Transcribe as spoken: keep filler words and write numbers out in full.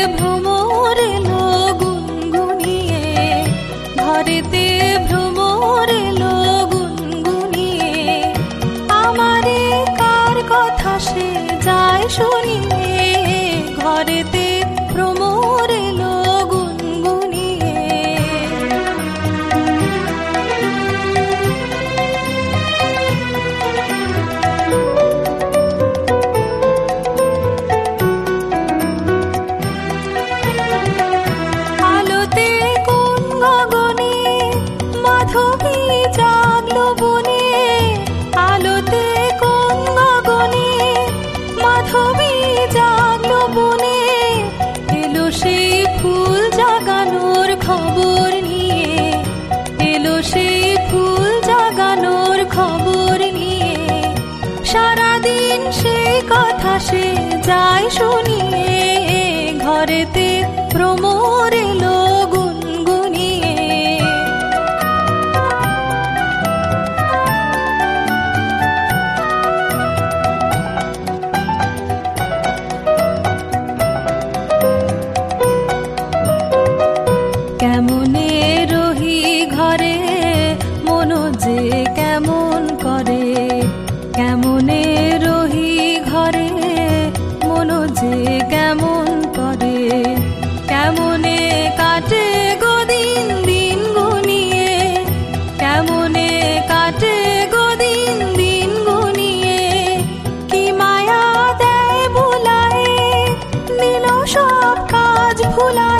ভ্রমর এলো গুনগুনিয়ে, ঘরেতে ভ্রমর এলো গুনগুনিয়ে, আমারে কার কথা সে যায় শুনিয়ে, ঘরেতে ভ্রমর এলো গুনগুনিয়ে। আলোতে কোন গগনে মাধবী জাগলো বনে, আলোতে কোন গগনে মাধবী জাগলো বনে, এলো সেই ফুল জাগানোর খবর নিয়ে, এলো সেই ফুল জাগানোর খবর নিয়ে, সারাদিন সেই কথা সে যায় শুনিয়ে, ঘরেতে ভ্রমর এলো গুনগুনিয়ে। কেমনে রহি ঘরে মনো যে কেমন করে, কেমনে রহি ঘরে মনো যে কেমন করে, কেমনে কাটে গো দিন দিন গুনিয়ে, কেমনে কাটে গো দিন দিন গুনিয়ে, কি মায়া দেয় ভুলায়ে নিল সব কাজ ভুলা।